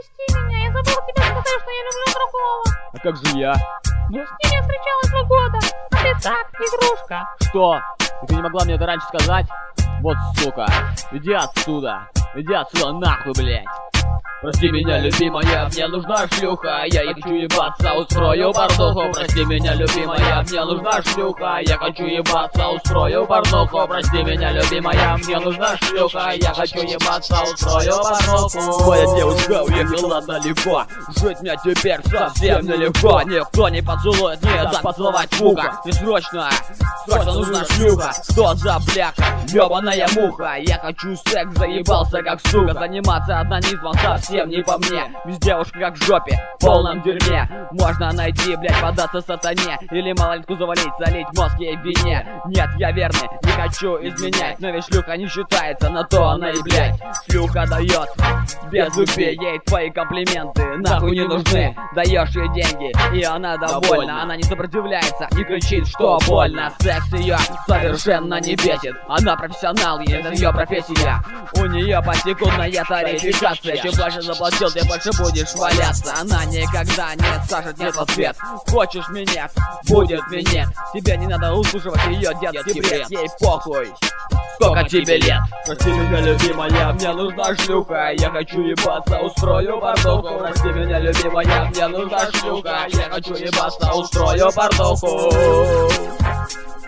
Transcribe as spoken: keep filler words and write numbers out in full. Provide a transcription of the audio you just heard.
прости меня, я забыл тебе сказать, что я люблю другого. А как же я? Я с ним не встречалась два года, а ты так, игрушка. Что? И ты не могла мне это раньше сказать? Вот сука, иди отсюда, иди отсюда нахуй, блядь. Прости меня, любимая, мне нужна шлюха, я не хочу ебаться, устрою бардуху. Прости меня, любимая, мне нужна шлюха, я хочу ебаться, устрою бардуху. Прости меня, любимая, мне нужна шлюха, я хочу ебаться, устрою бардуху. Твоя девушка уехала далеко, жить мне теперь совсем нелегко. Никто не поцелует, не даст поцеловать муха. И срочно, срочно нужна шлюха. Что за бляха, ёбаная муха. Я хочу секс, заебался как сука. Заниматься однонизмом совсем не по мне. Без девушки как в жопе, в полном дерьме. Можно найти, блять, податься сатане, или малолетку завалить, залить мозг ей в вине. Нет, я верный, не хочу изменять, но ведь шлюха не считается, на то она и блять. Шлюха дает без зубей, ей твои комплименты нахуй не нужны. Даешь ей деньги, и она довольна. Она не сопротивляется, не кричит, что больно. Секс ее совершенно не бесит. Она профессионал, и это ее профессия. У нее посекундная тарификация. Чем больше заплатил, тем больше будешь валяться. Она никогда не скажет нет в ответ. Хочешь минет, будет минет. Тебе не надо услышать ее детский бред. Ей похуй, сколько тебе лет. Прости меня, любимая, мне нужна шлюха, я хочу ебаться, устрою бардуху. Прости меня, любимая, мне нужна шлюха, я хочу ебаться, устрою бардуху.